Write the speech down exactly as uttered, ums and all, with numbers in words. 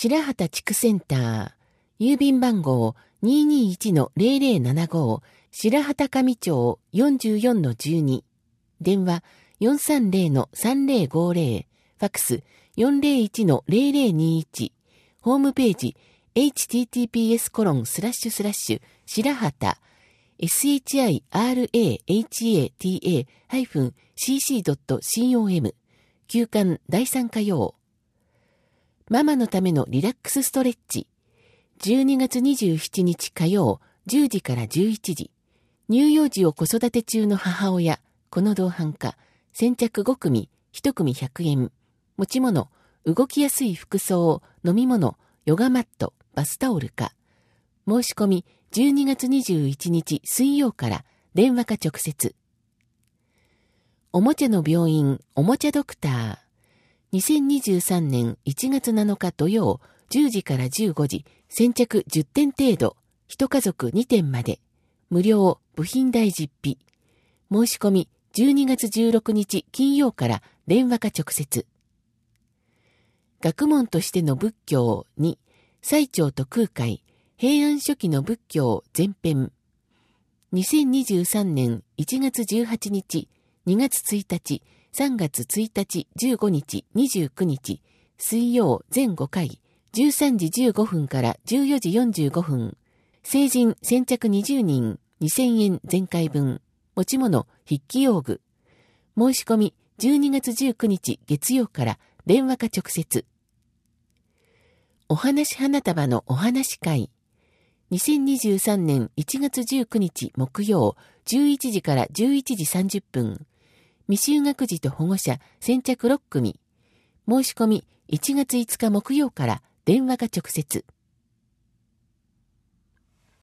白畑地区センター、郵便番号 にーにーいちのゼロゼロななご、白畑上町 よんじゅうよんのじゅうに、電話 よんさんゼロのさんゼロごゼロ、ファックス よんゼロいちのゼロゼロにいち、ホームページ エイチティーティーピーエスコロンスラッシュスラッシュ白畑 エスエイチアイアールエーエイチエーティーエーハイフンシーシードットコム 休館だいさん火曜。ママのためのリラックスストレッチ。じゅうにがつにじゅうしちにち火曜じゅうじからじゅういちじ。乳幼児を子育て中の母親、この同伴家、先着ご組、いち組ひゃくえん。持ち物、動きやすい服装、飲み物、ヨガマット、バスタオルか。申し込みじゅうにがつにじゅういちにち水曜から電話か直接。おもちゃの病院、おもちゃドクター。にせんにじゅうさんねんいちがつなのか土曜じゅうじからじゅうごじ、先着じゅってん程度、一家族にてんまで。無料、部品代実費。申し込みじゅうにがつじゅうろくにち金曜から電話か直接。学問としての仏教に、最澄と空海、平安初期の仏教前編。にせんにじゅうさんねんいちがつじゅうはちにち、にがつついたち、さんがつついたち、じゅうごにち、にじゅうくにち、水曜全ごかい、じゅうさんじじゅうごふんからじゅうよじよんじゅうごふん。成人先着にじゅうにん、にせんえん全回分。持ち物、筆記用具。申し込みじゅうにがつじゅうくにち月曜から電話か直接。お話花束のお話会。にせんにじゅうさんねんいちがつじゅうくにち木曜じゅういちじからじゅういちじさんじゅっぷん。未就学児と保護者先着ろっ組。申し込みいちがついつか木曜から電話か直接。